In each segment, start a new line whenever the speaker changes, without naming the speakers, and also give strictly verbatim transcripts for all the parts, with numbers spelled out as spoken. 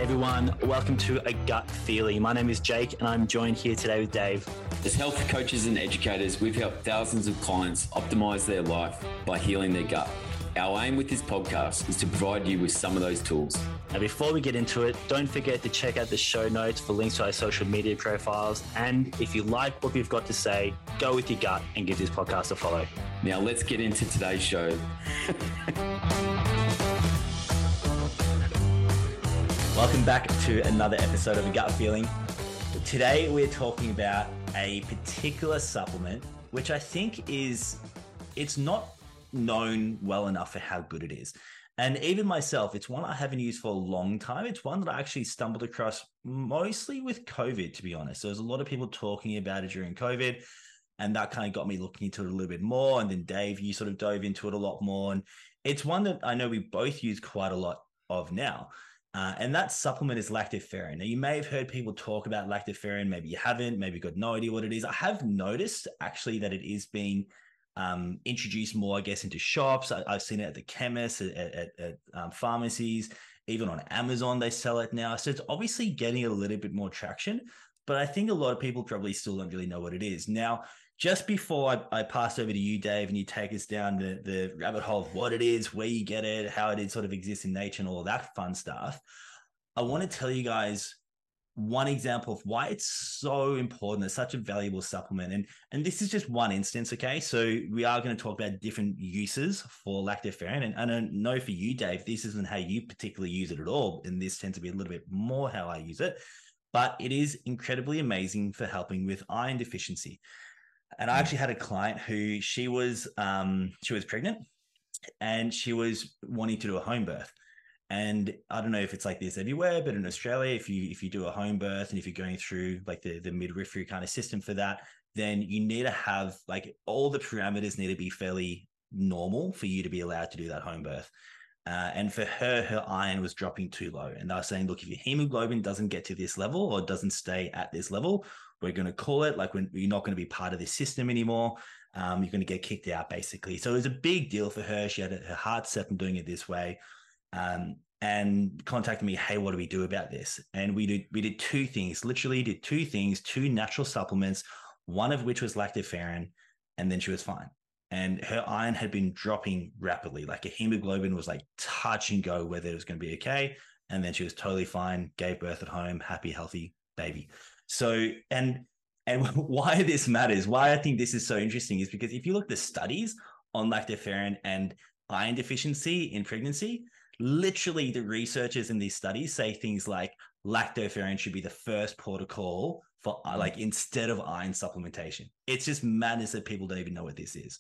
everyone, welcome to A Gut Feeling. My name is Jake and I'm joined here today with Dave.
As health coaches and educators, we've helped thousands of clients optimize their life by healing their gut. Our aim with this podcast is to provide you with some of those tools.
Now, before we get into it, don't forget to check out the show notes for links to our social media profiles. And if you like what we've got to say, go with your gut and give this podcast a follow.
Now, let's get into today's show.
Welcome back to another episode of A Gut Feeling. Today, we're talking about a particular supplement, which I think is, it's not known well enough for how good it is. And even myself, it's one I haven't used for a long time. It's one that I actually stumbled across mostly with COVID, to be honest. So there's a lot of people talking about it during COVID, and that kind of got me looking into it a little bit more. And then Dave, you sort of dove into it a lot more. And it's one that I know we both use quite a lot of now. Uh, and that supplement is lactoferrin. Now, you may have heard people talk about lactoferrin. Maybe you haven't. Maybe you've got no idea what it is. I have noticed actually that it is being um, introduced more, I guess, into shops. I, I've seen it at the chemists, at, at, at um, pharmacies, even on Amazon, they sell it now. So it's obviously getting a little bit more traction, but I think a lot of people probably still don't really know what it is. Now, just before I, I pass over to you, Dave, and you take us down the, the rabbit hole of what it is, where you get it, how it is sort of exists in nature and all of that fun stuff, I want to tell you guys one example of why it's so important. It's such a valuable supplement. And, and this is just one instance, okay? So we are going to talk about different uses for lactoferrin. And I don't know for you, Dave, this isn't how you particularly use it at all. And this tends to be a little bit more how I use it. But it is incredibly amazing for helping with iron deficiency. And I actually had a client who she was um, she was pregnant and she was wanting to do a home birth. And I don't know if it's like this everywhere, but in Australia, if you if you do a home birth and if you're going through like the, the midwifery kind of system for that, then you need to have like all the parameters need to be fairly normal for you to be allowed to do that home birth. Uh, and for her, her iron was dropping too low. And they were saying, look, if your hemoglobin doesn't get to this level or doesn't stay at this level, we're going to call it like when you're not going to be part of this system anymore. Um, you're going to get kicked out, basically. So it was a big deal for her. She had her heart set on doing it this way, um, and contacted me. Hey, what do we do about this? And we did we did two things. Literally, did two things, two natural supplements. One of which was lactoferrin, and then she was fine. And her iron had been dropping rapidly. Like her hemoglobin was like touch and go whether it was going to be okay. And then she was totally fine. Gave birth at home, happy, healthy baby. So, and and why this matters, why I think this is so interesting is because if you look at the studies on lactoferrin and iron deficiency in pregnancy, literally the researchers in these studies say things like lactoferrin should be the first port of call for like instead of iron supplementation. It's just madness that people don't even know what this is.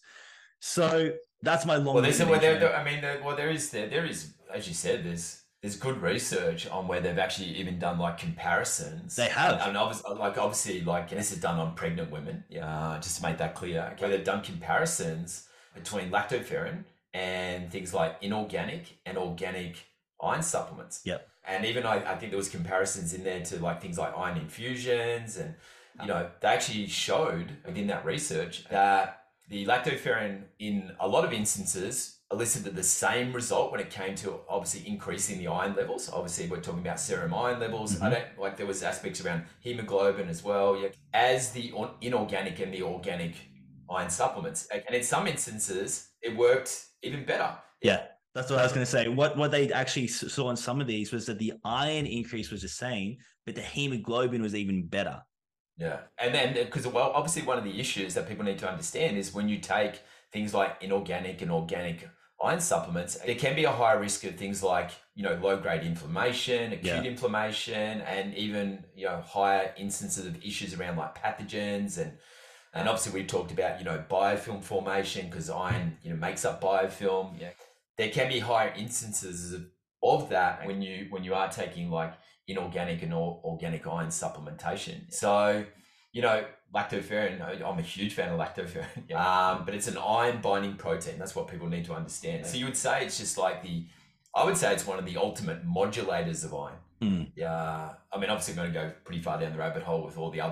So that's my long.
Well, there's, well, there, there, I mean, there, well, there is there, there is, as you said, there's there's good research on where they've actually even done like comparisons.
They have,
and, and obviously, like obviously, like this is done on pregnant women. Yeah, uh, just to make that clear, where they've done comparisons between lactoferrin and things like inorganic and organic iron supplements.
Yep.
And even I, I think there was comparisons in there to like things like iron infusions, and you know they actually showed within that research that the lactoferrin in a lot of instances elicited the same result when it came to obviously increasing the iron levels. Obviously, we're talking about serum iron levels. Mm-hmm. I don't like there was aspects around hemoglobin as well. Yeah, as the inorganic and the organic iron supplements, and in some instances, it worked even better.
Yeah. That's what I was going to say. What what they actually saw in some of these was that the iron increase was the same, but the hemoglobin was even better.
Yeah. And then, because well, obviously one of the issues that people need to understand is when you take things like inorganic and organic iron supplements, there can be a higher risk of things like, you know, low grade inflammation, acute yeah. inflammation, and even, you know, higher instances of issues around like pathogens. And, and obviously we've talked about, you know, biofilm formation because iron, you know, makes up biofilm. Yeah. There can be higher instances of, of that when you when you are taking like inorganic and or, organic iron supplementation. So, you know, lactoferrin, I'm a huge fan of lactoferrin, um, but it's an iron binding protein. That's what people need to understand. So you would say it's just like the, I would say it's one of the ultimate modulators of iron.
Mm.
Yeah. I mean, obviously I'm going to go pretty far down the rabbit hole with all the other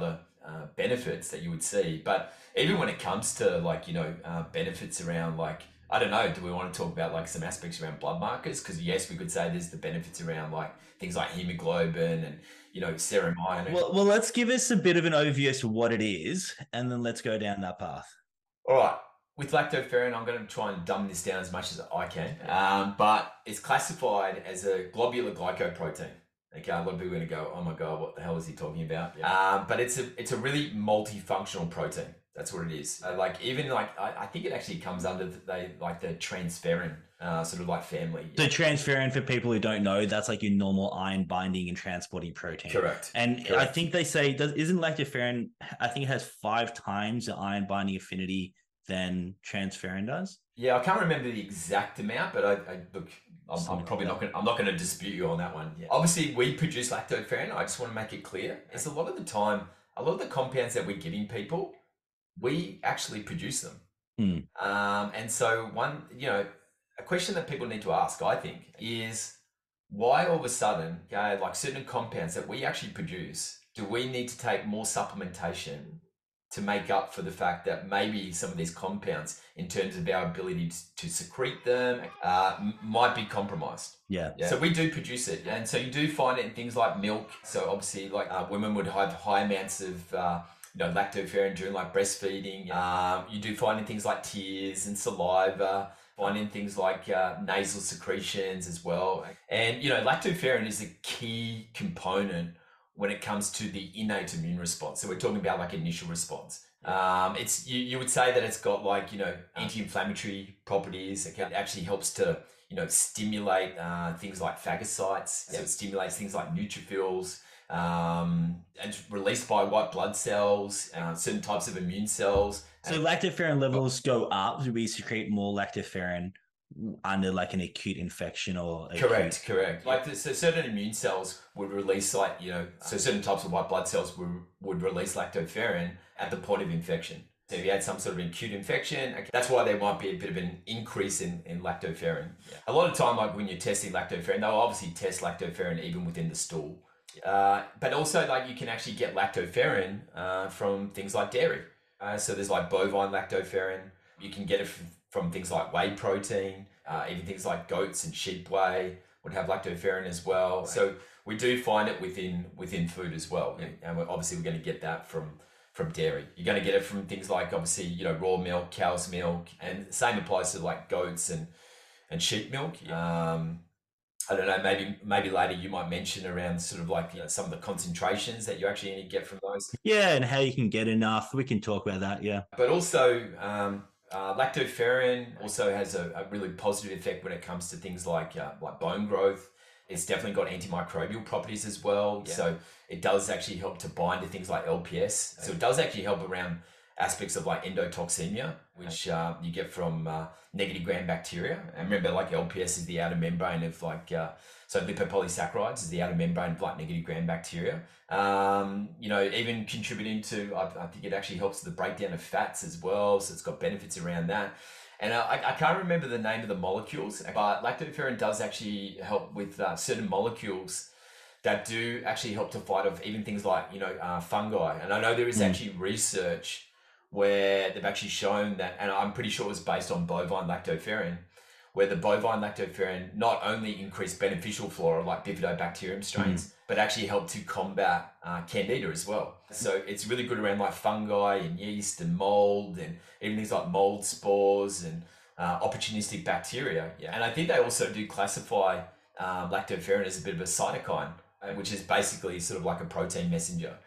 uh, benefits that you would see. But even when it comes to like, you know, uh, benefits around like, I don't know, do we want to talk about like some aspects around blood markers? Because yes, we could say there's the benefits around like things like hemoglobin and, you know, serum iron.
Well, well, let's give us a bit of an overview as to what it is, and then let's go down that path.
All right. With lactoferrin, I'm going to try and dumb this down as much as I can, um, but it's classified as a globular glycoprotein. Okay, a lot of people are going to go, oh my God, what the hell is he talking about? Yeah. Um, but it's a it's a really multifunctional protein. That's what it is. Uh, like even like, I, I think it actually comes under the, they like the transferrin uh, sort of like family.
So transferrin, for people who don't know, that's like your normal iron binding and transporting protein.
Correct.
And
Correct.
I think they say, does, isn't lactoferrin, I think it has five times the iron binding affinity than transferrin does.
Yeah, I can't remember the exact amount, but I, I look, I'm, I'm probably not going. I'm not going to dispute you on that one. Yeah. Obviously, we produce lactoferrin. I just want to make it clear. It's a lot of the time, a lot of the compounds that we're giving people, we actually produce them.
Hmm.
Um, and so one, you know, a question that people need to ask, I think, is why all of a sudden, okay, like certain compounds that we actually produce, do we need to take more supplementation to make up for the fact that maybe some of these compounds, in terms of our ability to, to secrete them, uh, m- might be compromised?
Yeah.
Yeah. So we do produce it. And so you do find it in things like milk. So obviously like uh, women would have high amounts of, uh, you know, lactoferrin during like breastfeeding. Um, you do find in things like tears and saliva, find in things like uh, nasal secretions as well. And, you know, lactoferrin is a key component when it comes to the innate immune response. So we're talking about like initial response. Um, it's you, you would say that it's got like, you know, anti-inflammatory properties. It actually helps to, you know, stimulate uh, things like phagocytes. So it stimulates things like neutrophils. Um, and it's released by white blood cells, uh, certain types of immune cells.
So lactoferrin levels go up. Do we secrete more lactoferrin under like an acute infection or acute...
correct correct like the, so certain immune cells would release like, you know, so certain types of white blood cells would, would release lactoferrin at the point of infection. So if you had some sort of acute infection, okay, that's why there might be a bit of an increase in, in lactoferrin. Yeah. A lot of time, like when you're testing lactoferrin, they'll obviously test lactoferrin even within the stool. Yeah. Uh, but also like you can actually get lactoferrin uh, from things like dairy. Uh, so there's like bovine lactoferrin. You can get it from, from things like whey protein, uh, even things like goats and sheep whey would have lactoferrin as well. Right. So we do find it within within food as well. Yeah. And we're, obviously we're going to get that from, from dairy. You're going to get it from things like obviously, you know, raw milk, cow's milk, and the same applies to like goats and, and sheep milk. Yeah. Um, I don't know, maybe maybe later you might mention around sort of like, you know, some of the concentrations that you actually need to get from those.
Yeah, and how you can get enough. We can talk about that, yeah.
But also, um, uh, lactoferrin also has a, a really positive effect when it comes to things like uh, like bone growth. It's definitely got antimicrobial properties as well. Yeah. So it does actually help to bind to things like L P S. So it does actually help around aspects of like endotoxemia, which uh, you get from uh, negative gram bacteria. And remember, like L P S is the outer membrane of like, uh, so lipopolysaccharides is the outer membrane of like negative gram bacteria. Um, you know, even contributing to, I, I think it actually helps the breakdown of fats as well. So it's got benefits around that. And uh, I, I can't remember the name of the molecules, but lactoferrin does actually help with uh, certain molecules that do actually help to fight off even things like, you know, uh, fungi. And I know there is mm. actually research where they've actually shown that, and I'm pretty sure it was based on bovine lactoferrin, where the bovine lactoferrin not only increased beneficial flora like bifidobacterium strains, mm. but actually helped to combat uh, candida as well. So it's really good around like fungi and yeast and mold and even things like mold spores and uh, opportunistic bacteria. Yeah. And I think they also do classify um, lactoferrin as a bit of a cytokine, which is basically sort of like a protein messenger.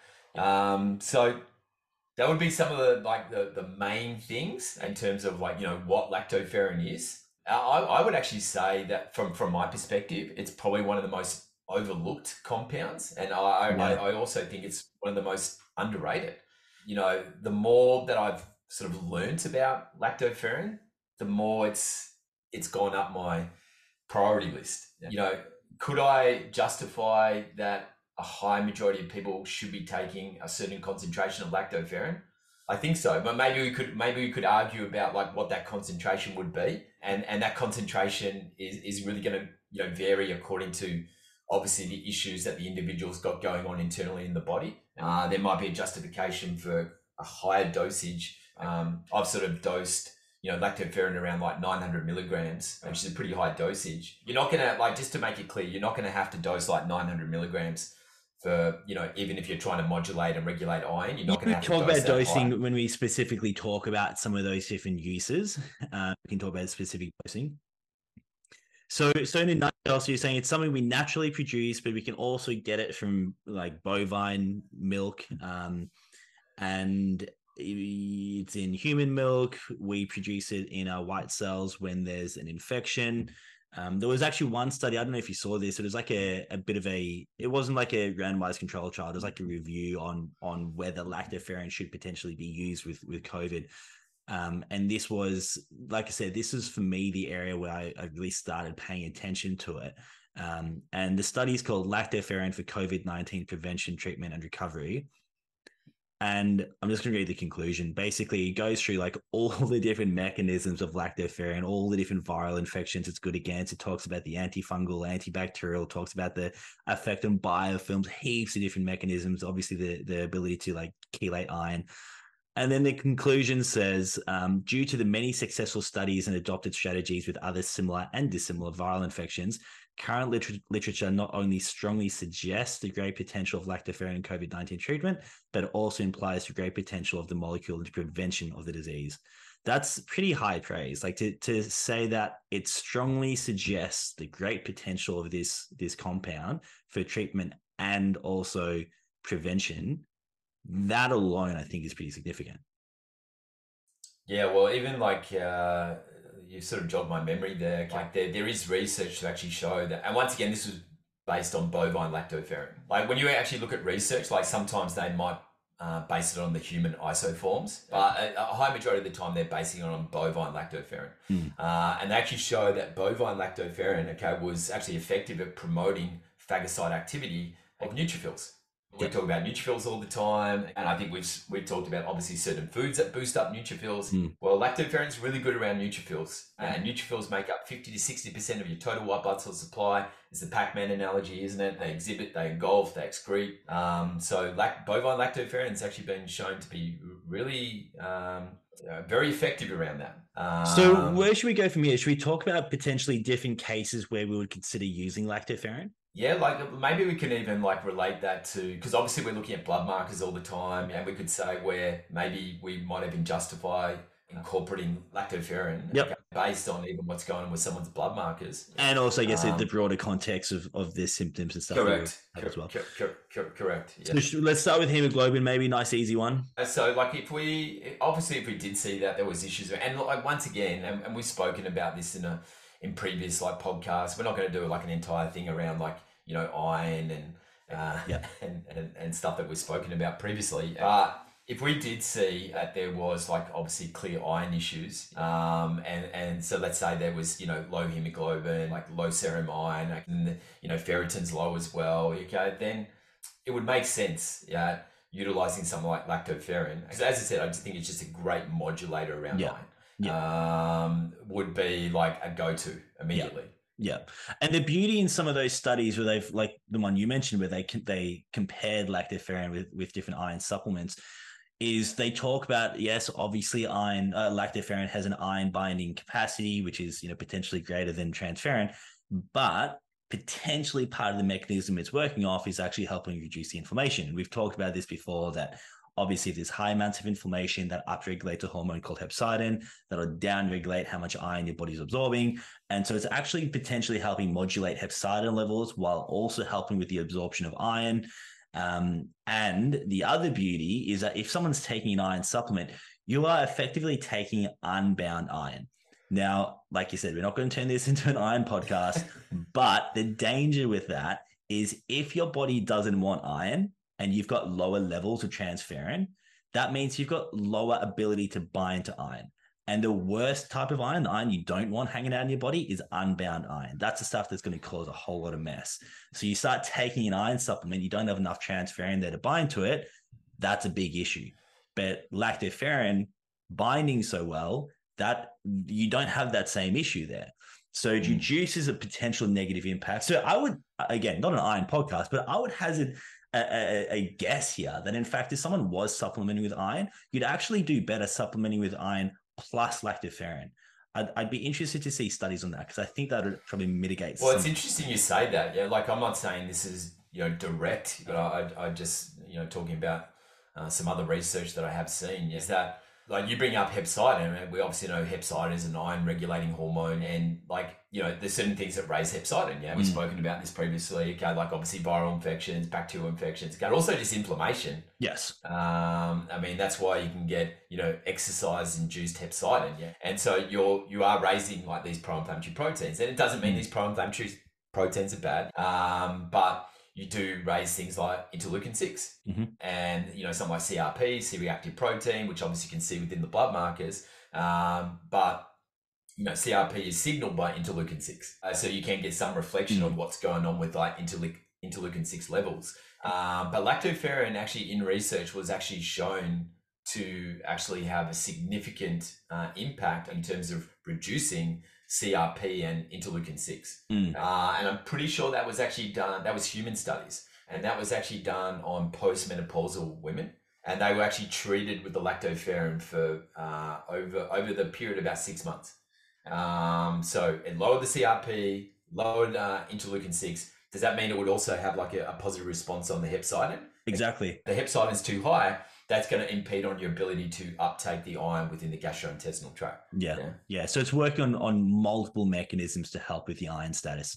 Um, so that would be some of the like the, the main things in terms of like, you know, what lactoferrin is. I, I would actually say that from, from my perspective, it's probably one of the most overlooked compounds. And I, yeah. I, I also think it's one of the most underrated. You know, the more that I've sort of learned about lactoferrin, the more it's it's gone up my priority list. Yeah. You know, could I justify that a high majority of people should be taking a certain concentration of lactoferrin? I think so, but maybe we could maybe we could argue about like what that concentration would be, and and that concentration is is really going to, you know, vary according to obviously the issues that the individual's got going on internally in the body. Uh, there might be a justification for a higher dosage. Um, I've sort of dosed, you know, lactoferrin around like nine hundred milligrams, which is a pretty high dosage. You're not going to, like, just to make it clear, you're not going to have to dose like nine hundred milligrams for, you know, even if you're trying to modulate and regulate iron, you're not going to have to
talk
dose
about
that
dosing
high.
when we specifically talk about some of those different uses. Uh, we can talk about specific dosing. So, so in a nutshell, so you're saying it's something we naturally produce, but we can also get it from like bovine milk, um, and it's in human milk. We produce it in our white cells when there's an infection. Um, there was actually one study, I don't know if you saw this, it was like a, a bit of a, it wasn't like a randomized control trial, it was like a review on on whether lactoferrin should potentially be used with, with COVID. Um, and this was, like I said, this is for me the area where I, I really started paying attention to it. Um, and the study is called Lactoferrin for COVID nineteen Prevention, Treatment and Recovery. And I'm just going to read the conclusion. Basically, it goes through like all the different mechanisms of lactoferrin, all the different viral infections it's good against. It talks about the antifungal, antibacterial, talks about the effect on biofilms, heaps of different mechanisms, obviously the, the ability to like chelate iron. And then the conclusion says, um, due to the many successful studies and adopted strategies with other similar and dissimilar viral infections, current liter- literature not only strongly suggests the great potential of lactoferrin in COVID nineteen treatment, but also implies the great potential of the molecule into prevention of the disease. That's pretty high praise. Like to, to say that it strongly suggests the great potential of this, this compound for treatment and also prevention, that alone, I think, is pretty significant.
Yeah, well, even like uh, you sort of jogged my memory there. Like there, there is research to actually show that, and once again, this was based on bovine lactoferrin. Like when you actually look at research, like sometimes they might uh, base it on the human isoforms, but a, a high majority of the time they're basing it on bovine lactoferrin.
Mm.
Uh, and they actually show that bovine lactoferrin, okay, was actually effective at promoting phagocyte activity of neutrophils. We talk about neutrophils all the time, and I think we've we've talked about obviously certain foods that boost up neutrophils.
Mm.
Well, lactoferrin is really good around neutrophils, and neutrophils make up fifty to sixty percent of your total white blood cell supply. It's the Pac-Man analogy, isn't it? They exhibit, they engulf, they excrete. Um, so lac- bovine lactoferrin has actually been shown to be really um, uh, very effective around that. Um,
so where should we go from here? Should we talk about potentially different cases where we would consider using lactoferrin?
Yeah, like maybe we can even like relate that to, because obviously we're looking at blood markers all the time, and we could say where maybe we might even justify incorporating lactoferrin
yep.
based on even what's going on with someone's blood markers.
And also, I guess, um, the broader context of, of their symptoms and stuff.
Correct.
As well.
Cor- cor- cor- correct.
Yeah. So let's start with hemoglobin, maybe nice, easy one.
So like if we, obviously if we did see that there was issues, and like once again, and, and we've spoken about this in a in previous like podcasts, we're not going to do like an entire thing around like, you know, iron and uh,
yep.
and, and and stuff that we've spoken about previously. But if we did see that there was like obviously clear iron issues, um, and and so let's say there was, you know, low hemoglobin, like low serum iron, and you know ferritin's low as well. Okay, then it would make sense, yeah, utilizing something like lactoferrin. Because as I said, I just think it's just a great modulator around
yeah.
iron.
Yeah.
Um, would be like a go-to immediately.
Yeah. Yeah. And the beauty in some of those studies where they've, like the one you mentioned, where they they compared lactoferrin with, with different iron supplements, is they talk about, yes, obviously iron, uh, lactoferrin has an iron binding capacity, which is, you know, potentially greater than transferrin, but potentially part of the mechanism it's working off is actually helping reduce the inflammation. And we've talked about this before, that obviously, if there's high amounts of inflammation, that upregulates a hormone called hepcidin, that'll downregulate how much iron your body's absorbing. And so it's actually potentially helping modulate hepcidin levels while also helping with the absorption of iron. Um, and the other beauty is that if someone's taking an iron supplement, you are effectively taking unbound iron. Now, like you said, we're not going to turn this into an iron podcast, but the danger with that is if your body doesn't want iron, and you've got lower levels of transferrin, that means you've got lower ability to bind to iron. And the worst type of iron, the iron you don't want hanging out in your body, is unbound iron. That's the stuff that's going to cause a whole lot of mess. So you start taking an iron supplement, you don't have enough transferrin there to bind to it, that's a big issue. But lactoferrin binding so well that you don't have that same issue there. So it reduces a potential negative impact. So I would, again, not an iron podcast, but I would hazard a, a, a guess here that in fact, if someone was supplementing with iron, you'd actually do better supplementing with iron plus lactoferrin. I'd, I'd be interested to see studies on that because I think that would probably mitigate.
Well,
some...
it's interesting you say that. Yeah, like I'm not saying this is you know direct, but I I just you know talking about uh, some other research that I have seen is that. Like you bring up hepcidin, and we obviously know hepcidin is an iron regulating hormone, and like, you know, there's certain things that raise hepcidin. Yeah, we've mm. spoken about this previously. Okay, like obviously viral infections, bacterial infections, okay, also just inflammation.
Yes.
Um, I mean, that's why you can get, you know, exercise induced hepcidin. Yeah. And so you're, you are raising like these pro-inflammatory proteins, and it doesn't mean mm. these pro-inflammatory proteins are bad. Um, but you do raise things like interleukin six
mm-hmm.
and, you know, something like C R P, C-reactive protein, which obviously you can see within the blood markers. Um, but, you know, C R P is signaled by interleukin six. Uh, so you can get some reflection mm-hmm. of what's going on with like interleukin, interleukin six levels. Um, but lactoferrin actually in research was actually shown to actually have a significant uh, impact in terms of reducing C R P and interleukin six.
Mm.
Uh, and I'm pretty sure that was actually done, that was human studies. And that was actually done on postmenopausal women. And they were actually treated with the lactoferrin for uh, over, over the period of about six months. Um, so it lowered the C R P, lowered uh, interleukin six. Does that mean it would also have like a, a positive response on the hepcidin?
Exactly.
The hepcidin is too high. That's going to impede on your ability to uptake the iron within the gastrointestinal tract.
Yeah. Yeah. yeah. So it's working on, on multiple mechanisms to help with the iron status.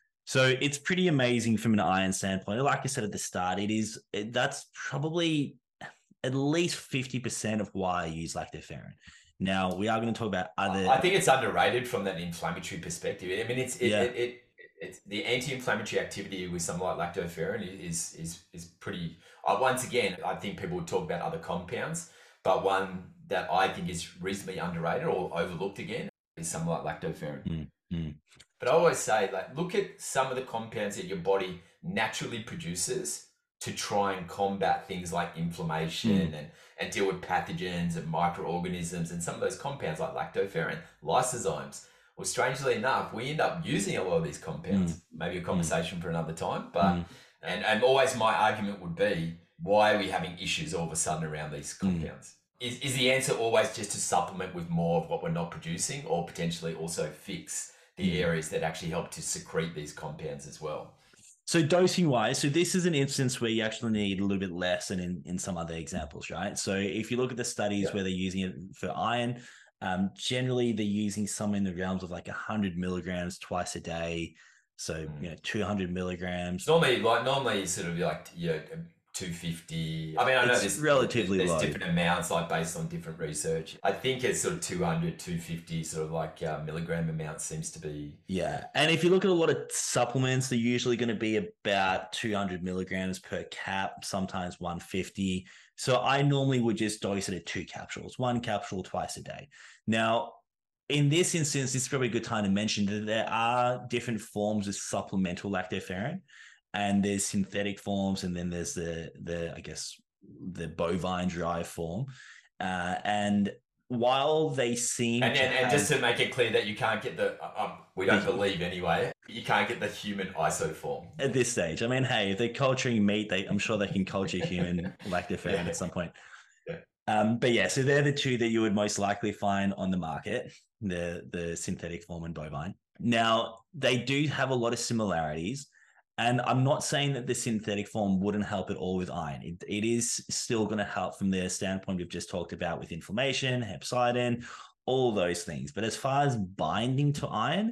So it's pretty amazing from an iron standpoint. Like I said at the start, it is, it, that's probably at least fifty percent of why I use lactoferrin. Now we are going to talk about other.
I think it's underrated from that inflammatory perspective. I mean, it's, it, yeah. it, it, it It's the anti-inflammatory activity with something like lactoferrin is is is pretty. Uh, once again, I think people would talk about other compounds, but one that I think is reasonably underrated or overlooked again is something like lactoferrin.
Mm, mm.
But I always say, like, look at some of the compounds that your body naturally produces to try and combat things like inflammation mm. and and deal with pathogens and microorganisms, and some of those compounds like lactoferrin, lysozymes. Well, strangely enough, we end up using a lot of these compounds. Mm. Maybe a conversation mm. for another time. But mm. and, and always my argument would be, why are we having issues all of a sudden around these compounds? Mm. Is is the answer always just to supplement with more of what we're not producing, or potentially also fix the mm. areas that actually help to secrete these compounds as well?
So dosing wise, so this is an instance where you actually need a little bit less than in, in some other examples, right? So if you look at the studies yeah. where they're using it for iron, Um, generally, they're using some in the realms of like one hundred milligrams twice a day. So, mm. you know, two hundred milligrams.
Normally, like, normally sort of like, you know, two fifty. I mean, I know
it's
there's,
relatively
there's
low.
different amounts, like based on different research. I think it's sort of two hundred, two fifty sort of like uh, milligram amount seems to be.
Yeah. And if you look at a lot of supplements, they're usually going to be about two hundred milligrams per cap, sometimes one fifty. So I normally would just dose it at two capsules, one capsule twice a day. Now, in this instance, it's probably a good time to mention that there are different forms of supplemental lactoferrin, and there's synthetic forms, and then there's the, the I guess, the bovine derived form. Uh, and while they seem
and,
to
and,
have...
and just to make it clear that you can't get the, uh, we don't believe anyway, you can't get the human isoform.
At this stage. I mean, hey, if they're culturing meat, they, I'm sure they can culture human lactoferrin yeah. at some point.
Yeah.
Um, but yeah, so they're the two that you would most likely find on the market, the, the synthetic form and bovine. Now, they do have a lot of similarities. And I'm not saying that the synthetic form wouldn't help at all with iron. It, it is still going to help from the standpoint we've just talked about with inflammation, hepcidin, all those things. But as far as binding to iron,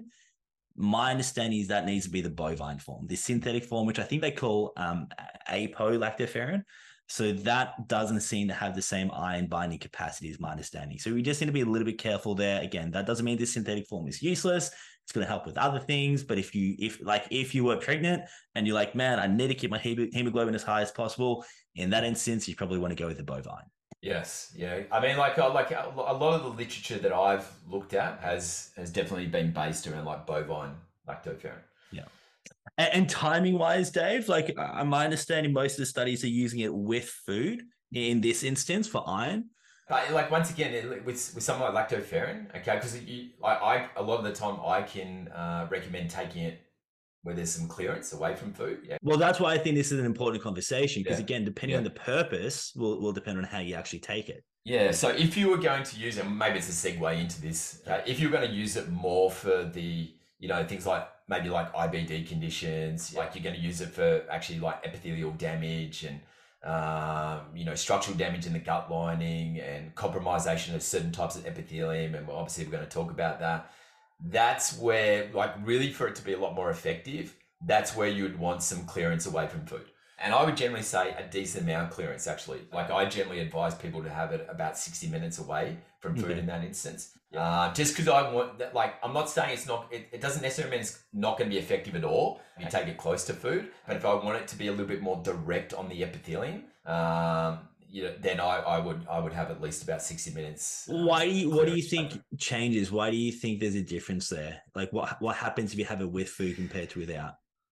my understanding is that needs to be the bovine form, the synthetic form, which I think they call um, apolilactoferrin. So that doesn't seem to have the same iron binding capacity as my understanding. So we just need to be a little bit careful there. Again, that doesn't mean the synthetic form is useless. It's going to help with other things. But if you, if like, if you were pregnant and you're like, man, I need to keep my hemoglobin as high as possible, in that instance, you probably want to go with the bovine.
Yes. Yeah. I mean, like, like a lot of the literature that I've looked at has, has definitely been based around like bovine lactoferrin.
Yeah. And, and timing wise, Dave, like uh, my understanding, most of the studies are using it with food in this instance for iron.
But like, once again, with with something like lactoferrin, okay, because you, I, I, a lot of the time I can uh, recommend taking it where there's some clearance away from food. Yeah.
Well, that's why I think this is an important conversation because,
Yeah.
again, depending
Yeah.
on the purpose will, will depend on how you actually take it.
Yeah, so if you were going to use it, maybe it's a segue into this. Uh, if you're going to use it more for the, you know, things like maybe like I B D conditions, like you're going to use it for actually like epithelial damage and, um, you know, structural damage in the gut lining and compromisation of certain types of epithelium. And obviously we're going to talk about that. That's where, like, really for it to be a lot more effective, that's where you would want some clearance away from food. And I would generally say a decent amount of clearance, actually. Like, I generally advise people to have it about sixty minutes away from food
Okay.
in that instance. Uh, just because I want that, like, I'm not saying it's not, it, it doesn't necessarily mean it's not going to be effective at all if you take it close to food. But if I want it to be a little bit more direct on the epithelium, um, you know, then I, I would I would have at least about sixty minutes. Uh,
Why do you, what do you
clearance.
think changes? Why do you think there's a difference there? Like, what what happens if you have it with food compared to without?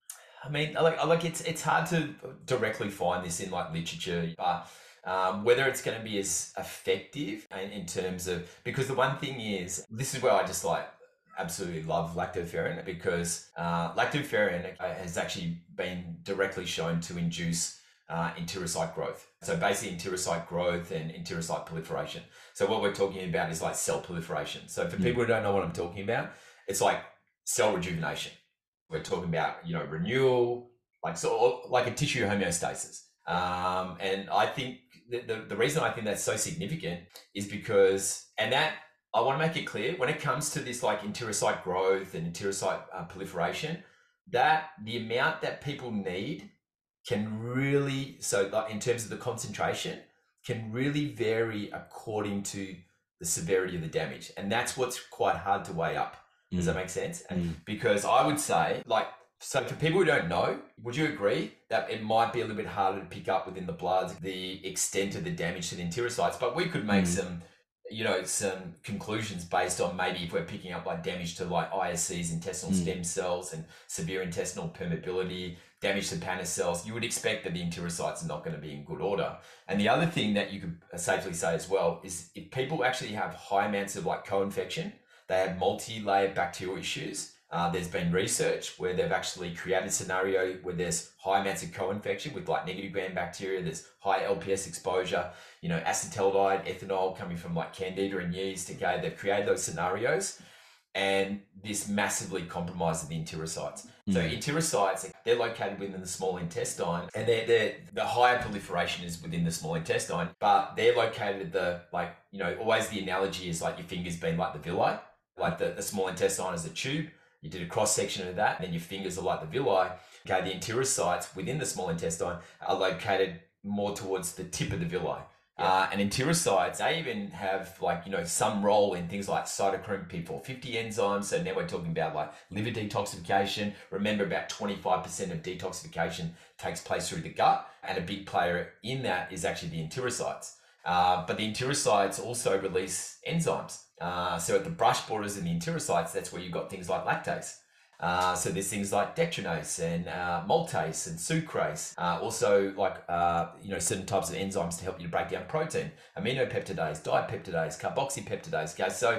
I mean, like, like it's it's hard to directly find this in like literature, but um, whether it's going to be as effective in, in terms of, because the one thing is, this is where I just like absolutely love lactoferrin, because uh, lactoferrin has actually been directly shown to induce uh, enterocyte growth. So basically enterocyte growth and enterocyte proliferation. So what we're talking about is like cell proliferation. So for
Mm.
people who don't know what I'm talking about, it's like cell rejuvenation. We're talking about, you know, renewal, like so, like a tissue homeostasis. Um, and I think the, the, the reason I think that's so significant is because, and that, I want to make it clear, when it comes to this like enterocyte growth and enterocyte uh, proliferation, that the amount that people need can really, so like in terms of the concentration, can really vary according to the severity of the damage. And that's what's quite hard to weigh up. Does that make sense? And
Mm.
because I would say, like, so for people who don't know, would you agree that it might be a little bit harder to pick up within the blood the extent of the damage to the enterocytes? But we could make
Mm.
some, you know, some conclusions based on maybe if we're picking up like damage to like I S Cs, intestinal
Mm.
stem cells, and severe intestinal permeability, damage to Paneth cells, you would expect that the enterocytes are not going to be in good order. And the other thing that you could safely say as well is if people actually have high amounts of like co-infection, they have multi-layered bacterial issues. Uh, there's been research where they've actually created a scenario where there's high amounts of co-infection with like negative gram bacteria, there's high L P S exposure, you know, acetaldehyde, ethanol coming from like candida and yeast. Okay, they've created those scenarios and this massively compromises the enterocytes. So
Mm.
enterocytes, they're located within the small intestine, and they're, they're the higher proliferation is within the small intestine, but they're located at the, like, you know, always the analogy is like your fingers being like the villi, like the, the small intestine is a tube. You did a cross section of that, and then your fingers are like the villi. Okay, the enterocytes within the small intestine are located more towards the tip of the villi. Uh, and enterocytes, they even have like, you know, some role in things like cytochrome P four fifty enzymes. So now we're talking about like liver detoxification. Remember, about twenty-five percent of detoxification takes place through the gut. And a big player in that is actually the enterocytes. Uh, but the enterocytes also release enzymes. Uh, so at the brush borders in the enterocytes, that's where you've got things like lactase. Uh, so there's things like dextranase and uh, maltase and sucrase. Uh, also, like uh, you know, certain types of enzymes to help you to break down protein, aminopeptidase, dipeptidase, carboxypeptidase. Okay, so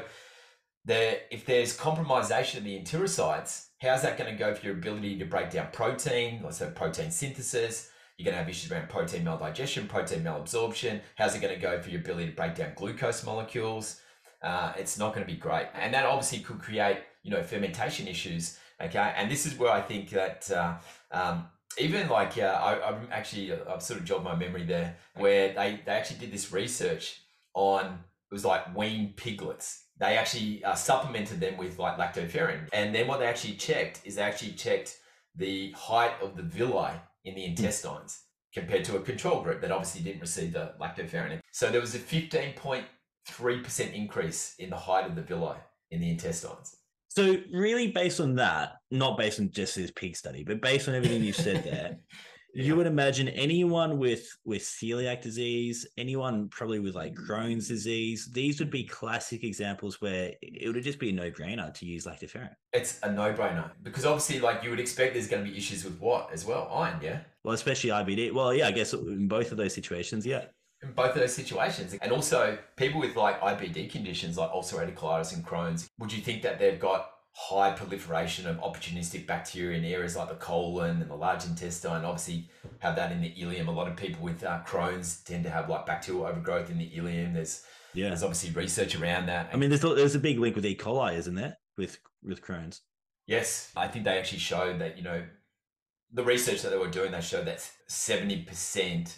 the if there's compromisation of the enterocytes, how's that going to go for your ability to break down protein? So protein synthesis. You're going to have issues around protein maldigestion, protein malabsorption. How's it going to go for your ability to break down glucose molecules? Uh, it's not going to be great, and that obviously could create, you know, fermentation issues. Okay, and this is where I think that uh, um, even like uh, I, I'm actually I've sort of jogged my memory there, where they they actually did this research on, it was like weaned piglets. They actually uh, supplemented them with like lactoferrin, and then what they actually checked is they actually checked the height of the villi in the intestines compared to a control group that obviously didn't receive the lactoferrin. So there was a fifteen point three percent increase in the height of the villi in the intestines.
So really based on that, not based on just this pig study, but based on everything you've said there,
Yeah.
you would imagine anyone with, with celiac disease, anyone probably with like Crohn's disease, these would be classic examples where it would just be a no-brainer to use lactoferrin.
It's a no-brainer because obviously, like, you would expect there's going to be issues with what as well? Iron, yeah?
Well, especially I B D. Well, yeah, I guess in both of those situations, yeah.
In both of those situations. And also people with like I B D conditions like ulcerative colitis and Crohn's, would you think that they've got high proliferation of opportunistic bacteria in areas like the colon and the large intestine. Obviously, have that in the ileum. A lot of people with uh, Crohn's tend to have like bacterial overgrowth in the ileum. There's yeah. there's obviously research around that.
I mean, there's a, there's a big link with E. coli, isn't there, with with Crohn's?
Yes, I think they actually showed that, you know, the research that they were doing, they showed that seventy percent.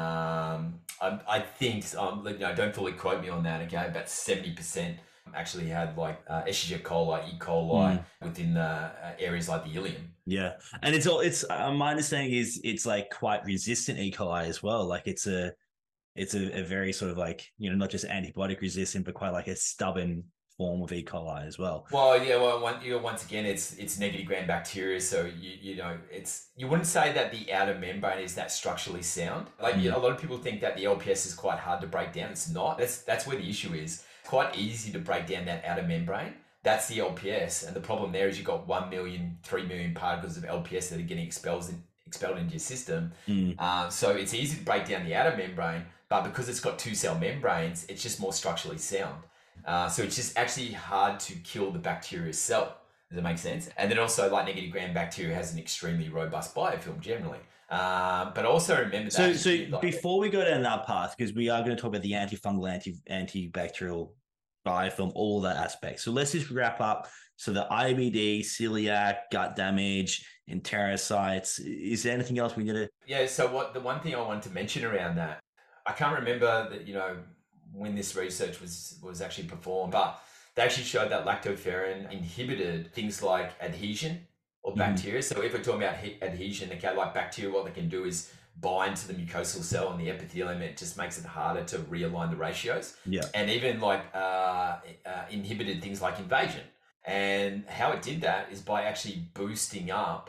Um, I, I think, um, you know, don't fully quote me on that. Okay, about seventy percent actually had like uh, Escherichia coli, E. coli mm. within the uh, areas like the ileum.
Yeah, and it's all it's uh, my understanding is it's like quite resistant E. coli as well. Like it's a it's a, a very sort of like, you know, not just antibiotic resistant, but quite like a stubborn form of E. coli as well.
Well, yeah, well, one, you know, once again, it's it's negative gram bacteria, so you you know, it's you wouldn't say that the outer membrane is that structurally sound. Like mm. you know, a lot of people think that the L P S is quite hard to break down. It's not. That's that's where the issue is. It's quite easy to break down that outer membrane. That's the L P S, and the problem there is you've got one million, three million particles of L P S that are getting expelled in, expelled into your system.
Mm.
Uh, so it's easy to break down the outer membrane, but because it's got two cell membranes, it's just more structurally sound. Uh, so it's just actually hard to kill the bacteria cell. Does that make sense? And then also, like negative gram bacteria has an extremely robust biofilm generally. Uh, but also remember that.
So, so like, before we go down that path, because we are going to talk about the antifungal, anti antibacterial biofilm, all that aspect. So let's just wrap up. So the I B D, celiac, gut damage, enterocytes. Is there anything else we need to?
Yeah. So what the one thing I wanted to mention around that, I can't remember that, you know, when this research was was actually performed, but they actually showed that lactoferrin inhibited things like adhesion or bacteria. Mm-hmm. So if we're talking about he- adhesion, okay, like bacteria, what they can do is bind to the mucosal cell and the epithelium. It just makes it harder to realign the ratios.
Yeah.
And even like uh, uh, inhibited things like invasion. And how it did that is by actually boosting up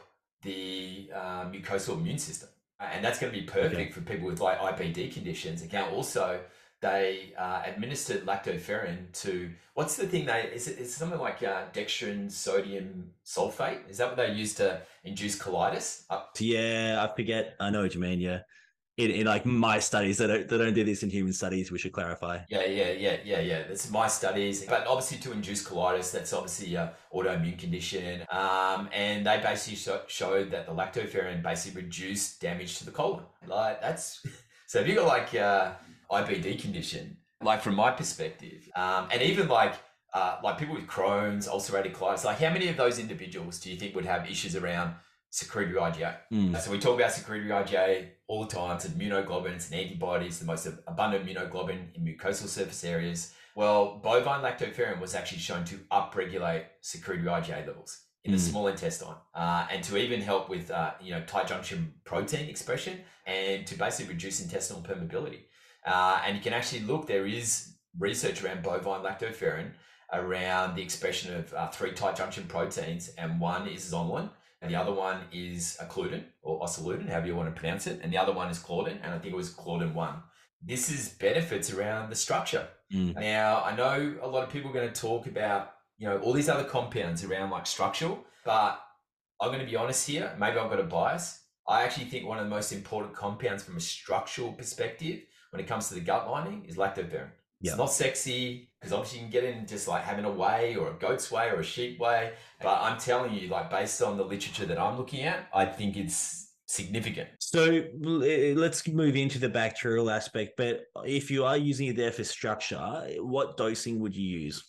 the uh, mucosal immune system. And that's going to be perfect okay. for people with like I B D conditions. Again, also, they uh, administered lactoferrin to, what's the thing they, is it is something like uh, dextrin sodium sulfate? Is that what they use to induce colitis? Uh,
yeah, I forget. I know what you mean, yeah. In, in like my studies, they don't, they don't do this in human studies, we should clarify.
Yeah, yeah, yeah, yeah, yeah. That's my studies. But obviously to induce colitis, that's obviously an autoimmune condition. Um, and they basically show, showed that the lactoferrin basically reduced damage to the colon. Like that's, so if you got like, uh, I B D condition, like from my perspective, um, and even like uh, like people with Crohn's, ulcerative colitis, like how many of those individuals do you think would have issues around secretory I G A?
Mm.
So we talk about secretory I G A all the time. It's an immunoglobulin, it's an antibody, it's the most abundant immunoglobulin in mucosal surface areas. Well, bovine lactoferrin was actually shown to upregulate secretory I G A levels in the mm. small intestine, uh, and to even help with uh, you know tight junction protein expression and to basically reduce intestinal permeability. Uh, and you can actually look, there is research around bovine lactoferrin around the expression of uh, three tight junction proteins, and one is zonulin, and the other one is occludin or oxaludin, however you want to pronounce it, and the other one is claudin, and I think it was claudin one. This is benefits around the structure.
Mm.
Now, I know a lot of people are going to talk about, you know, all these other compounds around like structural, but I'm going to be honest here, maybe I've got a bias. I actually think one of the most important compounds from a structural perspective when it comes to the gut lining is lactoferrin. It's yeah. not sexy because obviously you can get in just like having a whey or a goat's whey or a sheep whey. But I'm telling you, like based on the literature that I'm looking at, I think it's significant.
So let's move into the bacterial aspect. But if you are using it there for structure, what dosing would you use?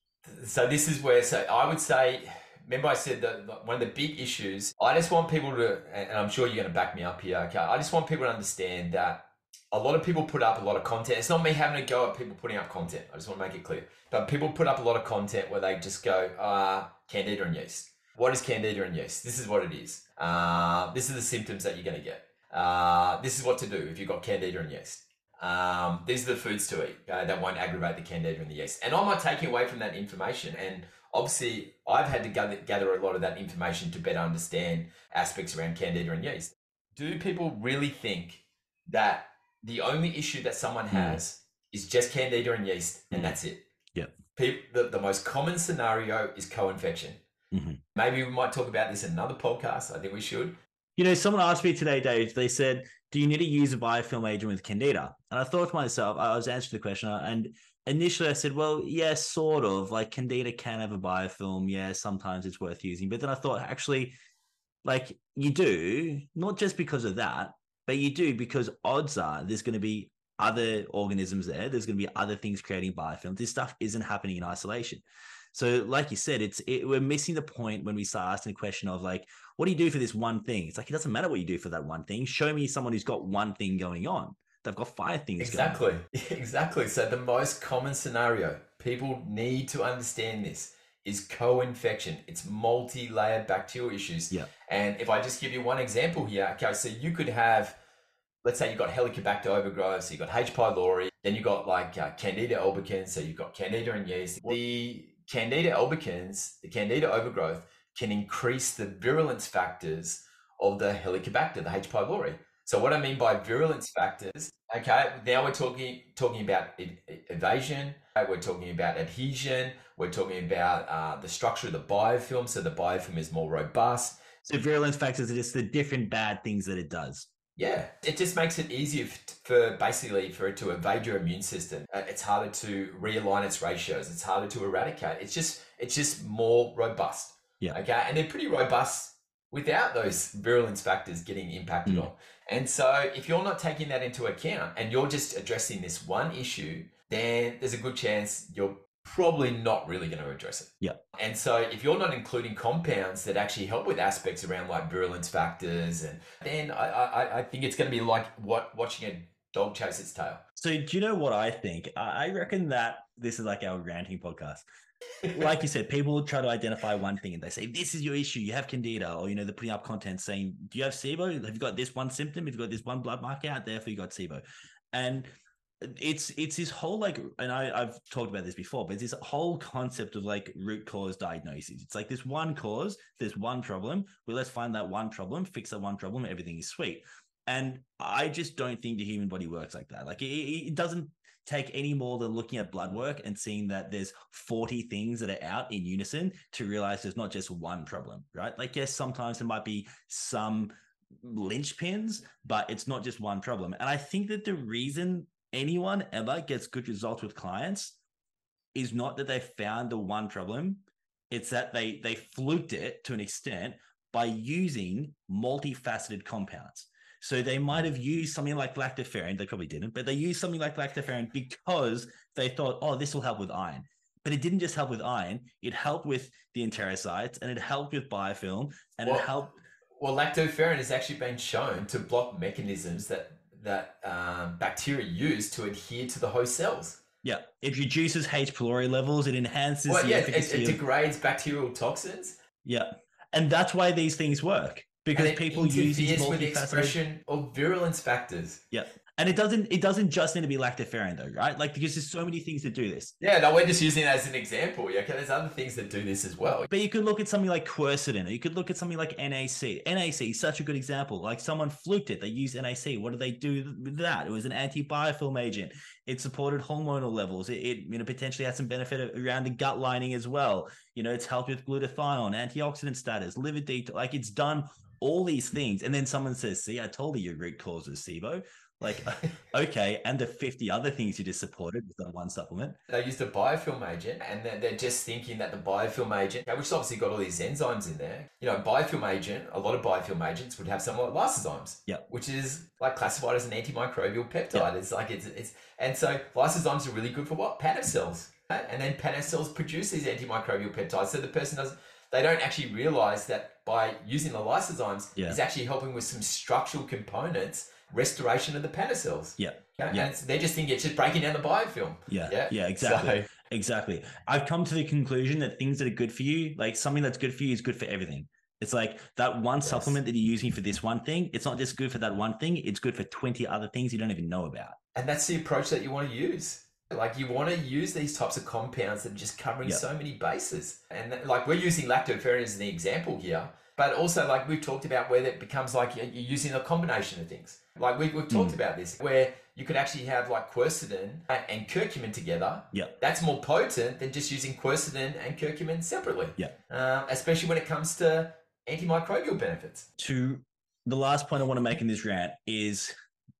So this is where, so I would say, remember I said that one of the big issues, I just want people to, and I'm sure you're going to back me up here, okay? I just want people to understand that a lot of people put up a lot of content. It's not me having to go at people putting up content. I just want to make it clear. But people put up a lot of content where they just go, uh, candida and yeast. What is candida and yeast? This is what it is. Uh, this are the symptoms that you're going to get. Uh, this is what to do if you've got candida and yeast. Um, these are the foods to eat uh, that won't aggravate the candida and the yeast. And I'm not taking away from that information. And obviously, I've had to gather, gather a lot of that information to better understand aspects around candida and yeast. Do people really think that the only issue that someone has mm. is just candida and yeast, and mm. that's it?
Yeah.
People, the, the most common scenario is co-infection.
Mm-hmm.
Maybe we might talk about this in another podcast. I think we should.
You know, someone asked me today, Dave, they said, do you need to use a biofilm agent with candida? And I thought to myself, I was answering the question, and initially I said, well, yeah, sort of. Like Candida can have a biofilm. Yeah, sometimes it's worth using. But then I thought, actually, like you do, not just because of that, but you do because odds are there's going to be other organisms there. There's going to be other things creating biofilm. This stuff isn't happening in isolation. So like you said, it's it, we're missing the point when we start asking the question of like, what do you do for this one thing? It's like, it doesn't matter what you do for that one thing. Show me someone who's got one thing going on. They've got five things
exactly.
going on.
Exactly. So the most common scenario, people need to understand this, is co-infection. It's multi-layered bacterial issues.
Yeah.
And if I just give you one example here, okay, so you could have, let's say you've got Helicobacter overgrowth, so you've got H. pylori, then you've got like uh, Candida albicans, so you've got Candida and yeast. The Candida albicans, the Candida overgrowth can increase the virulence factors of the Helicobacter, the H. pylori. So what I mean by virulence factors, okay, now we're talking talking about evasion, we're talking about adhesion, we're talking about uh, the structure of the biofilm, so the biofilm is more robust.
So virulence factors are just the different bad things that it does.
Yeah, it just makes it easier for basically for it to evade your immune system. It's harder to realign its ratios. It's harder to eradicate. It's just it's just more robust.
Yeah.
Okay, and they're pretty robust without those virulence factors getting impacted mm. on. And so if you're not taking that into account and you're just addressing this one issue, then there's a good chance you're probably not really going to address it.
Yeah.
And so if you're not including compounds that actually help with aspects around like virulence factors, and then I, I, I think it's going to be like what watching a dog chase its tail.
So do you know what I think? I reckon that this is like our ranting podcast. Like you said, people try to identify one thing and they say, this is your issue. You have Candida, or, you know, they're putting up content saying, do you have SIBO? Have you got this one symptom? Have you got this one blood marker out there for you got SIBO? And it's, it's this whole like, and I, I've talked about this before, but it's this whole concept of like root cause diagnosis. It's like this one cause, there's one problem. Well, let's find that one problem, fix that one problem. Everything is sweet. And I just don't think the human body works like that. Like it, it doesn't take any more than looking at blood work and seeing that there's forty things that are out in unison to realize there's not just one problem, right? Like, yes, sometimes there might be some linchpins, but it's not just one problem. And I think that the reason anyone ever gets good results with clients is not that they found the one problem. It's that they, they fluked it to an extent by using multifaceted compounds. So they might have used something like lactoferrin. They probably didn't, but they used something like lactoferrin because they thought, oh, this will help with iron. But it didn't just help with iron. It helped with the enterocytes, and it helped with biofilm, and
well,
it helped.
Well, lactoferrin has actually been shown to block mechanisms that, that um, bacteria use to adhere to the host cells.
Yeah. It reduces H. pylori levels. It enhances
well,
the
yeah,
efficacy.
It, it
of...
degrades bacterial toxins.
Yeah. And that's why these things work. Because people use these multifaceted...
with the expression of virulence factors.
Yeah. And it doesn't it doesn't just need to be lactoferrin though, right? Like, because there's so many things that do this.
Yeah, no, we're just using it as an example. Yeah, okay, there's other things that do this as well.
But you could look at something like quercetin, or you could look at something like N A C. N A C is such a good example. Like, someone fluked it. They used N A C. What did they do with that? It was an anti-biofilm agent. It supported hormonal levels. It, it you know potentially had some benefit around the gut lining as well. You know, it's helped with glutathione, antioxidant status, liver detox. Like, it's done all these things. And then someone says, see, I told you your root cause is SIBO. Like, okay, and the fifty other things you just supported with that one supplement.
They used a biofilm agent, and they're just thinking that the biofilm agent, which has obviously got all these enzymes in there, you know, biofilm agent, a lot of biofilm agents would have something like lysozymes,
yeah,
which is like classified as an antimicrobial peptide.
Yeah.
It's like, it's, it's, and so lysozymes are really good for what? Panel cells. Right? And then panel cells produce these antimicrobial peptides. So the person doesn't, they don't actually realize that by using the lysozymes, yeah. is actually helping with some structural components, restoration of the panel cells.
Yeah.
Okay?
Yeah.
And they're just thinking it's just breaking down the biofilm.
Yeah.
Yeah.
Yeah, exactly.
So,
exactly. I've come to the conclusion that things that are good for you, like something that's good for you is good for everything. It's like that one yes. supplement that you're using for this one thing. It's not just good for that one thing. It's good for twenty other things you don't even know about.
And that's the approach that you want to use. Like, you want to use these types of compounds that are just covering yep. so many bases. And like, we're using lactoferrin as an example here, but also like we've talked about where it becomes like you're using a combination of things. Like we, we've talked mm. about this, where you could actually have like quercetin and curcumin together.
Yeah,
that's more potent than just using quercetin and curcumin separately.
Yeah,
uh, especially when it comes to antimicrobial benefits.
To the last point I want to make in this rant is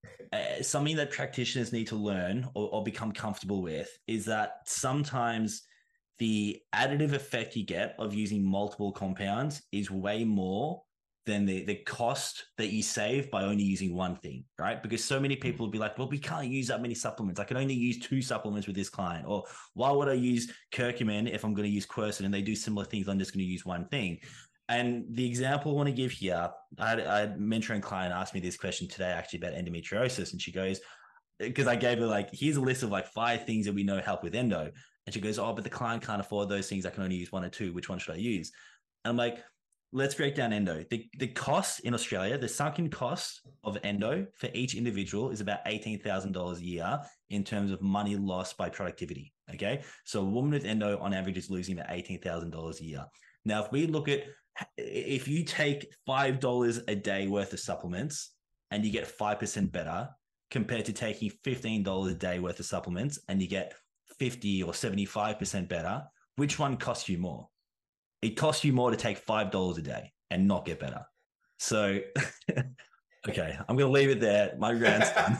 uh, something that practitioners need to learn or, or become comfortable with is that sometimes the additive effect you get of using multiple compounds is way more than the, the cost that you save by only using one thing, right? Because so many people will be like, well, we can't use that many supplements. I can only use two supplements with this client. Or why would I use curcumin if I'm going to use quercetin and they do similar things? I'm just going to use one thing. And the example I want to give here, I had, I had a mentoring client ask me this question today actually about endometriosis. And she goes, because I gave her like, here's a list of like five things that we know help with endo. And she goes, oh, but the client can't afford those things. I can only use one or two. Which one should I use? And I'm like, let's break down endo. The, the cost in Australia, the sunken cost of endo for each individual is about eighteen thousand dollars a year in terms of money lost by productivity. Okay. So a woman with endo on average is losing about eighteen thousand dollars a year. Now, if we look at, if you take five dollars a day worth of supplements and you get five percent better compared to taking fifteen dollars a day worth of supplements and you get fifty or seventy-five percent better, which one costs you more? It costs you more to take five dollars a day and not get better. So, okay, I'm going to leave it there. My rant's done.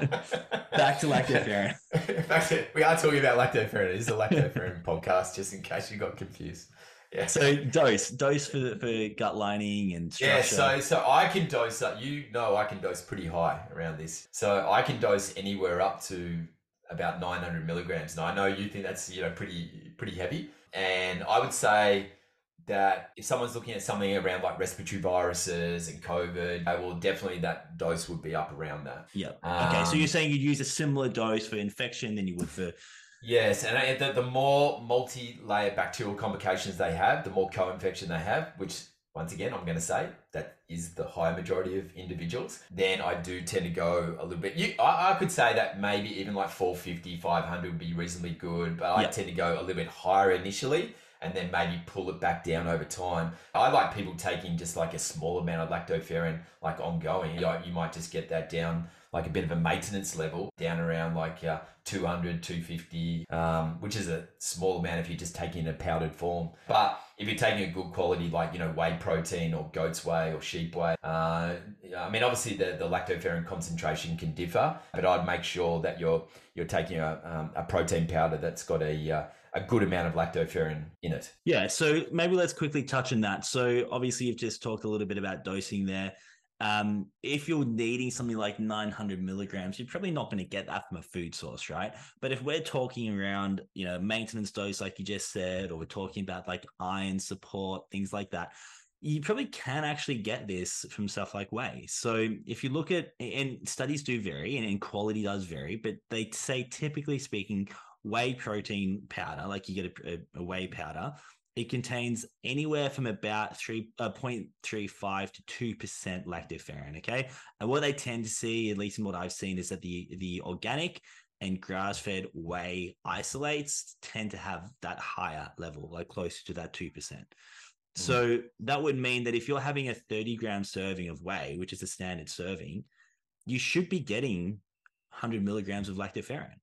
Back to lactoferrin.
Back to, we are talking about lactoferrin. This is a lactoferrin podcast, just in case you got confused. Yeah.
So dose, dose for for gut lining and structure.
Yeah, so so I can dose up. You know, I can dose pretty high around this. So I can dose anywhere up to about nine hundred milligrams. Now I know you think that's, you know, pretty pretty heavy, and I would say that if someone's looking at something around like respiratory viruses and COVID, I will definitely, that dose would be up around that.
Yeah.
Um,
okay. So you're saying you'd use a similar dose for infection than you would for.
Yes, and the, the more multi-layer bacterial complications they have, the more co-infection they have, which once again, I'm going to say that is the high majority of individuals, then I do tend to go a little bit. You, I, I could say that maybe even like four fifty, five hundred would be reasonably good, but I
Yeah.
tend to go a little bit higher initially and then maybe pull it back down over time. I like people taking just like a small amount of lactoferrin, like ongoing. You, know, you might just get that down like a bit of a maintenance level, down around like uh, two hundred, two fifty, um, which is a small amount if you're just taking it in a powdered form. But if you're taking a good quality, like, you know, whey protein or goat's whey or sheep whey, uh, I mean, obviously the, the lactoferrin concentration can differ, but I'd make sure that you're you're taking a, um, a protein powder that's got a uh, a good amount of lactoferrin in it.
Yeah. So maybe let's quickly touch on that. So obviously you've just talked a little bit about dosing there. Um, if you're needing something like nine hundred milligrams, you're probably not going to get that from a food source, right? But if we're talking around, you know, maintenance dose, like you just said, or we're talking about like iron support, things like that, you probably can actually get this from stuff like whey. So if you look at, and studies do vary and, and quality does vary, but they say typically speaking, whey protein powder, like you get a, a, a whey powder, it contains anywhere from about three uh, zero point three five to two percent lactoferrin. Okay, and what they tend to see, at least in what I've seen, is that the the organic and grass-fed whey isolates tend to have that higher level, like closer to that two percent. Mm. So that would mean that if you're having a thirty gram serving of whey, which is a standard serving, you should be getting one hundred milligrams of lactoferrin.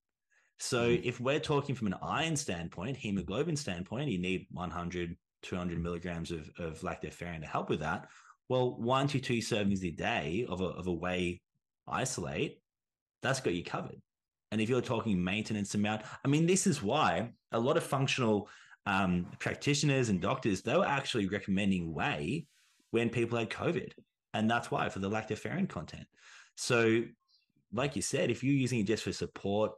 So mm. if we're talking from an iron standpoint, hemoglobin standpoint, you need one hundred, two hundred milligrams of, of lactoferrin to help with that. Well, one to two servings a day of a, of a whey isolate, that's got you covered. And if you're talking maintenance amount, I mean, this is why a lot of functional um, practitioners and doctors, they were actually recommending whey when people had COVID. And that's why, for the lactoferrin content. So like you said, if you're using it just for support,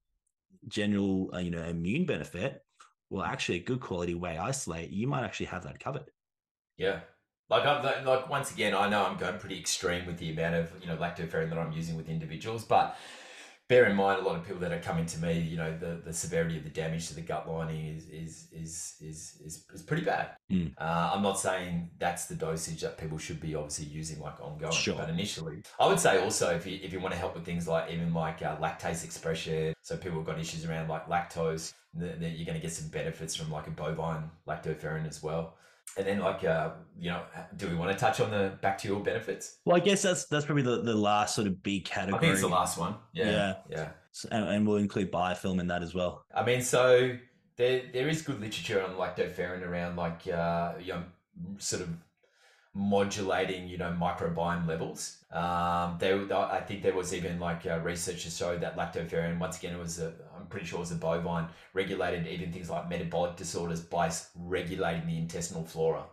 general, uh, you know, immune benefit, well, actually a good quality whey isolate, you might actually have that covered.
Yeah. Like, I'm like, once again, I know I'm going pretty extreme with the amount of, you know, lactoferrin that I'm using with individuals, but bear in mind, a lot of people that are coming to me, you know, the, the severity of the damage to the gut lining is is is is is, is pretty bad. Mm. Uh, I'm not saying that's the dosage that people should be obviously using like ongoing, sure. But initially, I would say also if you if you want to help with things like even like uh, lactase expression, so people have got issues around like lactose, then you're going to get some benefits from like a bovine lactoferrin as well. And then, like, uh, you know, do we want to touch on the bacterial benefits?
Well, I guess that's that's probably the, the last sort of big category.
I think it's the last one. Yeah, yeah. yeah.
So, and, and we'll include biofilm in that as well.
I mean, so there there is good literature on lactoferrin around, like, uh, you know, sort of modulating, you know, microbiome levels. Um, they, I think there was even like uh, research to show that lactoferrin, once again, it was a, I'm pretty sure it was a bovine, regulated even things like metabolic disorders by regulating the intestinal flora.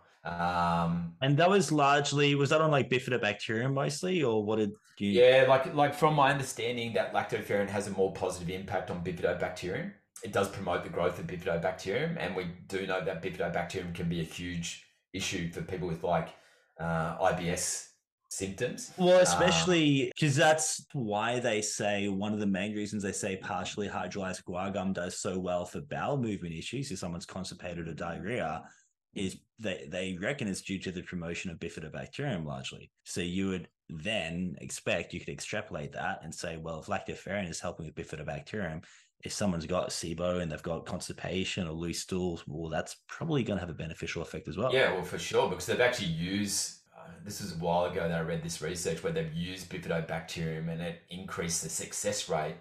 Um,
and that was largely, was that on like bifidobacterium mostly, or what did you?
Yeah, like like from my understanding, that lactoferrin has a more positive impact on bifidobacterium. It does promote the growth of bifidobacterium, and we do know that bifidobacterium can be a huge issue for people with like uh, I B S symptoms.
Well, especially because uh, that's why they say, one of the main reasons they say partially hydrolyzed guar gum does so well for bowel movement issues if someone's constipated or diarrhea, is they, they reckon it's due to the promotion of bifidobacterium largely. So you would then expect, you could extrapolate that and say, well, if lactoferrin is helping with bifidobacterium, if someone's got SIBO and they've got constipation or loose stools, well, that's probably going to have a beneficial effect as well.
Yeah, well, for sure, because they've actually used, uh, this was a while ago that I read this research where they've used bifidobacterium and it increased the success rate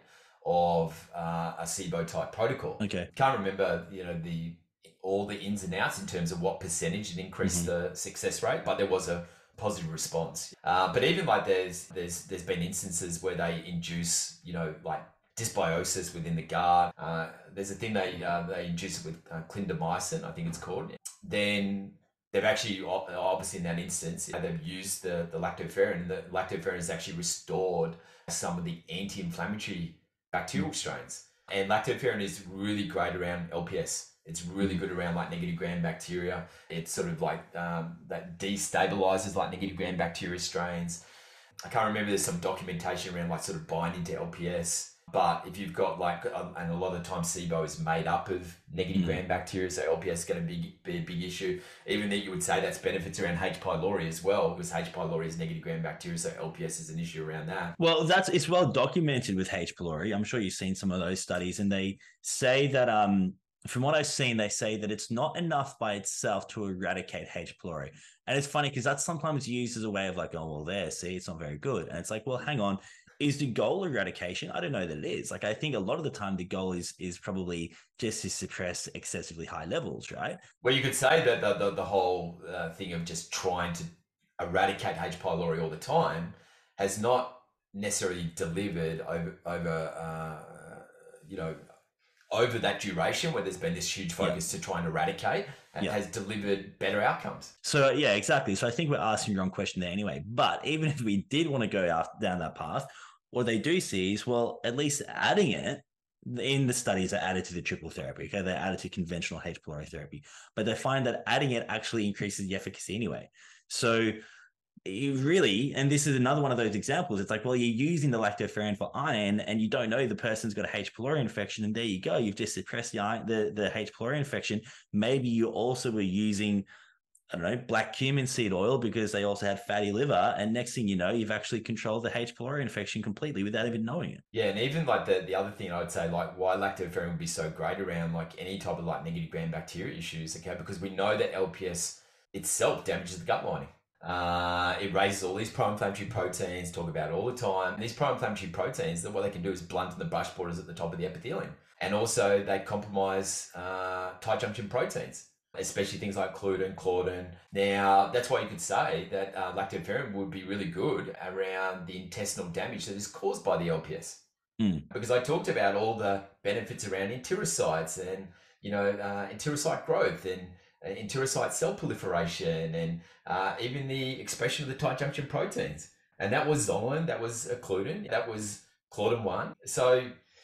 of uh, a SIBO type protocol.
Okay.
Can't remember, you know, the all the ins and outs in terms of what percentage it increased mm-hmm. the success rate, but there was a positive response. Uh, but even like there's there's there's been instances where they induce, you know, like dysbiosis within the gut. Uh, there's a thing they uh, they induce it with uh, clindamycin, I think it's called. Then they've actually, obviously in that instance, they've used the, the lactoferrin, and the lactoferrin has actually restored some of the anti-inflammatory bacterial strains. And lactoferrin is really great around L P S. It's really good around like negative gram bacteria. It's sort of like um, that destabilizes like negative gram bacteria strains. I can't remember, there's some documentation around like sort of binding to L P S. But if you've got like, um, and a lot of the time SIBO is made up of negative mm. gram bacteria, so L P S is going to be, be a big issue. Even that you would say that's benefits around H. pylori as well, because H. pylori is negative gram bacteria, so L P S is an issue around that.
Well, that's it's well documented with H. pylori. I'm sure you've seen some of those studies, and they say that um, from what I've seen, they say that it's not enough by itself to eradicate H. pylori. And it's funny because that's sometimes used as a way of like, oh, well, there, see, it's not very good. And it's like, well, hang on. Is the goal eradication? I don't know that it is. Like, I think a lot of the time the goal is is probably just to suppress excessively high levels, right?
Well, you could say that the, the, the whole uh, thing of just trying to eradicate H. pylori all the time has not necessarily delivered over, over uh, you know, over that duration where there's been this huge focus yeah. to try and eradicate, and yeah. has delivered better outcomes.
So, yeah, exactly. So I think we're asking the wrong question there anyway. But even if we did want to go out, down that path, what they do see is, well, at least adding it in the studies are added to the triple therapy. Okay, they're added to conventional H. pylori therapy, but they find that adding it actually increases the efficacy anyway. So you really, and this is another one of those examples, it's like, well, you're using the lactoferrin for iron and you don't know the person's got a H. pylori infection, and there you go, you've just suppressed the iron, the, the H. pylori infection. Maybe you also were using, I don't know, black cumin seed oil because they also had fatty liver, and next thing you know, you've actually controlled the H. pylori infection completely without even knowing it.
Yeah, and even like the, the other thing I would say, like why lactoferrin would be so great around like any type of like negative gram bacteria issues, okay, because we know that L P S itself damages the gut lining. Uh, it raises all these pro-inflammatory proteins, talk about it all the time. And these pro-inflammatory proteins, what they can do is blunt the brush borders at the top of the epithelium. And also they compromise uh, tight junction proteins, especially things like gluten, claudin. Now, that's why you could say that uh, lactoferrin would be really good around the intestinal damage that is caused by the L P S.
Mm.
Because I talked about all the benefits around enterocytes and, you know, uh, enterocyte growth and enterocyte cell proliferation, and uh, even the expression of the tight junction proteins. And that was zonulin, that was a gluten, that was claudin one. So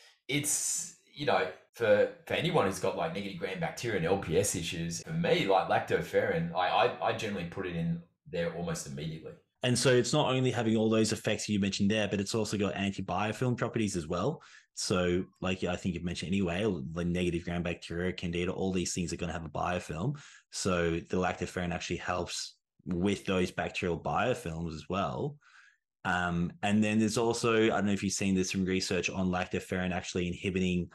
it's, you know, for, for anyone who's got like negative gram bacteria and L P S issues, for me, like lactoferrin, I, I, I generally put it in there almost immediately.
And so it's not only having all those effects you mentioned there, but it's also got anti-biofilm properties as well. So like I think you've mentioned anyway, the negative gram bacteria, candida, all these things are going to have a biofilm. So the lactoferrin actually helps with those bacterial biofilms as well. Um, and then there's also, I don't know if you've seen, there's some research on lactoferrin actually inhibiting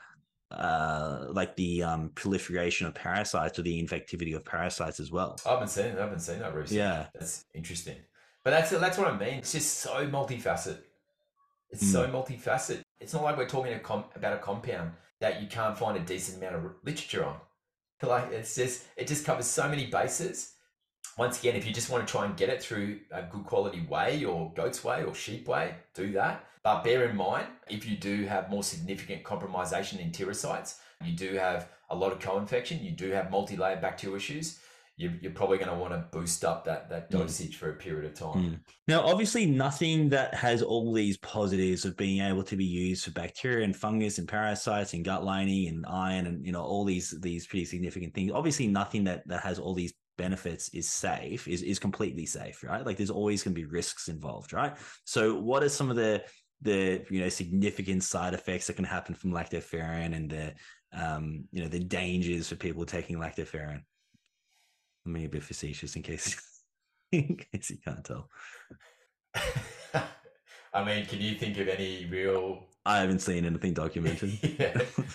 uh, like the um, proliferation of parasites or the infectivity of parasites as well.
I haven't seen it. I haven't seen that research.
Yeah.
That's interesting. But that's that's what I mean. It's just so multifaceted. It's mm. so multifaceted. It's not like we're talking a com- about a compound that you can't find a decent amount of literature on. Like it's just it just covers so many bases. once again, if you just want to try and get it through a good quality whey or goat's whey or sheep whey, do that. But bear in mind, if you do have more significant compromisation in enterocytes, you do have a lot of co-infection, you do have multi-layered bacterial issues, you're, you're probably going to want to boost up that, that dosage mm. for a period of time.
Mm. Now, obviously, nothing that has all these positives of being able to be used for bacteria and fungus and parasites and gut lining and iron and, you know, all these these pretty significant things. Obviously, nothing that, that has all these benefits is safe, is, is completely safe, right? Like there's always going to be risks involved, right? So what are some of the, the you know, significant side effects that can happen from lactoferrin and the, um, you know, the dangers for people taking lactoferrin? I'm being a bit facetious in case, in case you can't tell.
I mean, can you think of any real...
I haven't seen anything documented.
Yeah.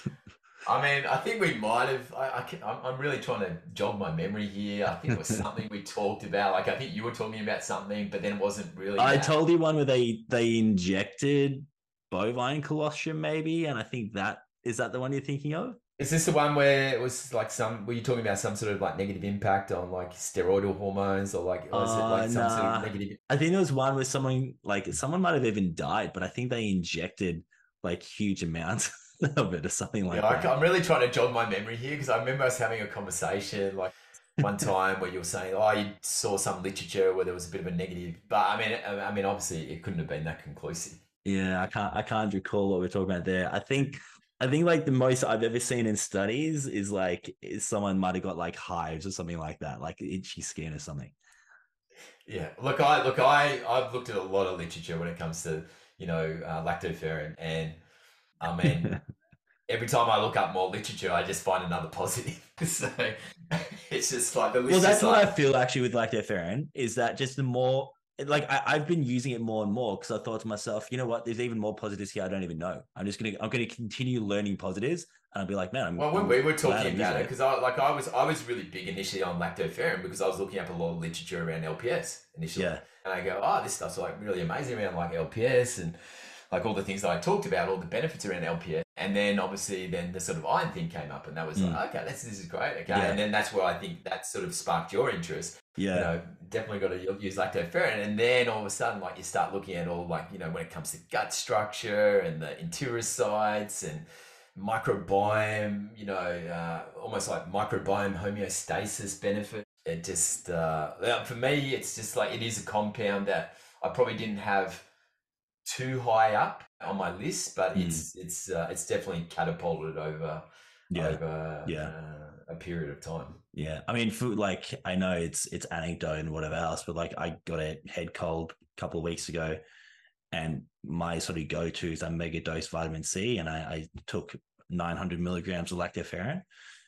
I mean, I think we might have, I, I can, I'm really trying to jog my memory here. I think it was something we talked about. Like, I think you were talking about something, but then it wasn't really.
I
that.
told you one where they, they injected bovine colostrum maybe. And I think that, is that the one you're thinking of?
Is this the one where it was like some, were you talking about some sort of like negative impact on like steroidal hormones or like, or is uh, it like some nah. sort of negative?
I think there was one where someone, like someone might have even died, but I think they injected like huge amounts of it or something like
yeah,
that.
I'm really trying to jog my memory here because I remember us having a conversation like one time where you were saying, oh, you saw some literature where there was a bit of a negative, but I mean, I mean, obviously it couldn't have been that conclusive.
Yeah, I can't, I can't recall what we're talking about there. I think, I think like the most I've ever seen in studies is like is someone might have got like hives or something like that, like itchy skin or something.
Yeah, look, I look, I I've looked at a lot of literature when it comes to you know uh, lactoferrin, and I mean, every time I look up more literature, I just find another positive. So it's just like the list.
Well, that's what
like...
I feel actually with lactoferrin is that just the more. Like I, I've been using it more and more because I thought to myself, you know what? There's even more positives here I don't even know. I'm just gonna, I'm gonna continue learning positives, and I'll be like, man. I'm,
well, when
I'm
we were talking about it, because I like I was, I was really big initially on lactoferrin because I was looking up a lot of literature around L P S initially,
yeah.
and I go, oh, this stuff's like really amazing around like L P S and like all the things that I talked about, all the benefits around L P S, and then obviously then the sort of iron thing came up, and that was mm. like, okay, this this is great, okay, yeah. And then that's where I think that sort of sparked your interest.
Yeah,
you know, definitely got to use lactoferrin, and then all of a sudden, like you start looking at all like you know when it comes to gut structure and the enterocytes and microbiome, you know, uh, almost like microbiome homeostasis benefit. It just uh, for me, it's just like it is a compound that I probably didn't have too high up on my list, but mm. it's it's uh, it's definitely catapulted over yeah. over
yeah.
Uh, a period of time.
Yeah, I mean, food, like I know it's it's anecdote and whatever else, but like I got a head cold a couple of weeks ago, and my sort of go to is a mega dose vitamin C, and I, I took nine hundred milligrams of lactoferrin,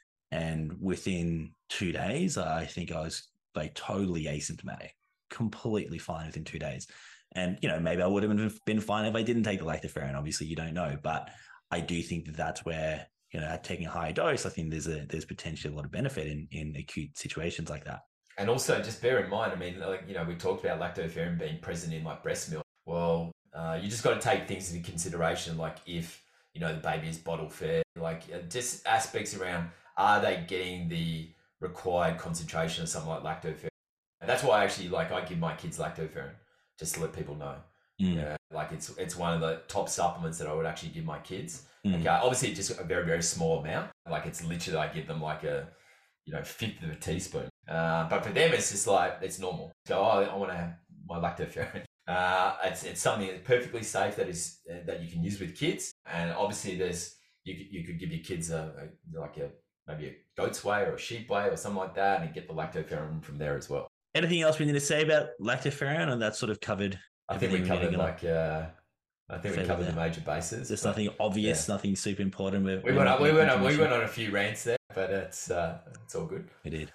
and within two days, I think I was like totally asymptomatic, completely fine within two days. And you know, maybe I would have been fine if I didn't take the lactoferrin. Obviously, you don't know, but I do think that that's where. You know, taking a higher dose, I think there's a there's potentially a lot of benefit in, in acute situations like that.
And also, just bear in mind, I mean, like you know, we talked about lactoferrin being present in like breast milk. Well, uh, you just got to take things into consideration, like if you know the baby is bottle fed, like just aspects around are they getting the required concentration of something like lactoferrin. And that's why I actually like I give my kids lactoferrin just to let people know. Mm. Yeah, like it's it's one of the top supplements that I would actually give my kids. Mm. Okay, obviously just a very very small amount. Like it's literally I give them like a you know fifth of a teaspoon. Uh, but for them it's just like it's normal. So oh, I want to have my lactoferrin. Uh, it's it's something that's perfectly safe that is uh, that you can use with kids. And obviously there's you you could give your kids a, a like a maybe a goat's whey or a sheep whey or something like that, and get the lactoferrin from there as well.
Anything else we need to say about lactoferrin, or that's sort of covered?
I think we covered like uh, I think we covered there. The major bases.
There's nothing obvious, yeah. nothing super important. We're,
we went on, we went on, we went on a few rants there, but it's uh, it's all good.
We did.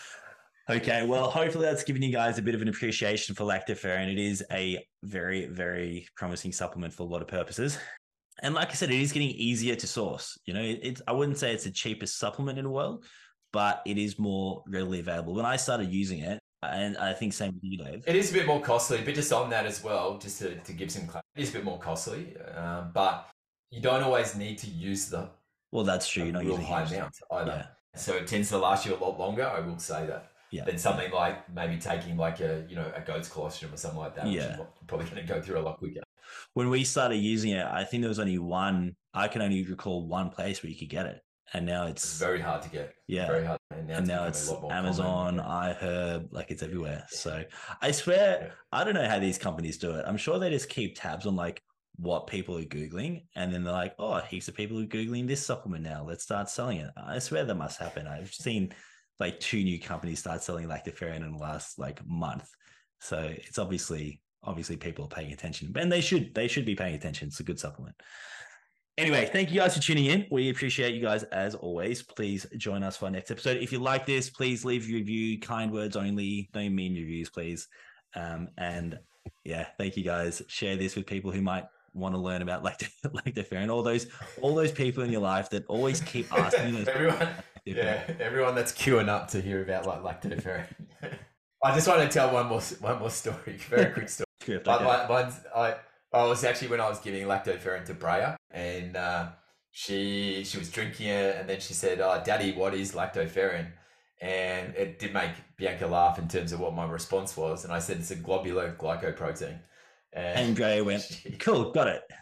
Okay, well, hopefully that's given you guys a bit of an appreciation for lactoferrin. It is a very, very promising supplement for a lot of purposes. And like I said, it is getting easier to source. You know, it's I wouldn't say it's the cheapest supplement in the world, but it is more readily available. When I started using it, and I think same with you, Dave.
It is a bit more costly, but just on that as well, just to, to give some clarity, it is a bit more costly, um, but you don't always need to use the
well, that's true. You're not
real
using
high amount either. Yeah. So it tends to last you a lot longer. I will say that.
Yeah.
than something like maybe taking like a, you know, a goat's colostrum or something like that,
Yeah.
which is probably going to go through a lot quicker.
When we started using it, I think there was only one, I can only recall one place where you could get it. And now it's,
It's very hard to get.
yeah.
Very hard. And now
and
it's,
now
becoming
it's
a lot more
Amazon,
common.
iHerb, like it's everywhere. So I swear,
Yeah.
I don't know how these companies do it. I'm sure they just keep tabs on like what people are Googling. And then they're like, oh, heaps of people are Googling this supplement now. Let's start selling it. I swear that must happen. I've seen like two new companies start selling lactoferrin in the last like month. So it's obviously, obviously people are paying attention, and they should, they should be paying attention. It's a good supplement. Anyway, thank you guys for tuning in. We appreciate you guys as always. Please join us for our next episode. If you like this, please leave a review, kind words only, no mean reviews, please. Um, and yeah, thank you guys. Share this with people who might want to learn about lacto- lactoferrin. All those, all those people in your life that always keep asking us.
everyone, yeah, everyone that's queuing up to hear about like lactoferrin. I just want to tell one more, one more story. Very quick story.
Script,
But
okay.
my, mine's, I, I was actually when I was giving lactoferrin to Breya, and uh, she she was drinking it, and then she said, "Oh, Daddy, what is lactoferrin?" And it did make Bianca laugh in terms of what my response was, and I said it's a globular glycoprotein.
And Gray went,
she-
cool, got it.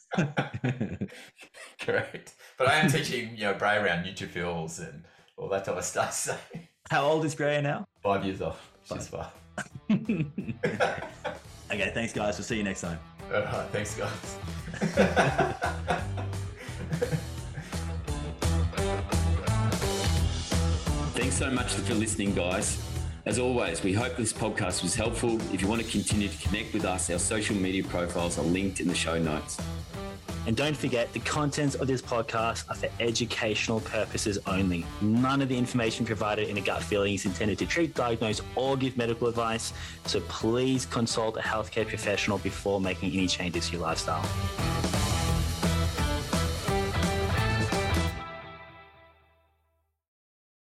correct. But I am teaching, you know, Breya around neutrophils and all that type of stuff. So
How old is Gray now?
five years off. She's five.
Okay, thanks guys. We'll see you next time.
All right, thanks, guys.
Thanks so much for listening, guys. As always, we hope this podcast was helpful. If you want to continue to connect with us, our social media profiles are linked in the show notes.
And don't forget, the contents of this podcast are for educational purposes only. None of the information provided in A Gut Feeling is intended to treat, diagnose, or give medical advice. So please consult a healthcare professional before making any changes to your lifestyle.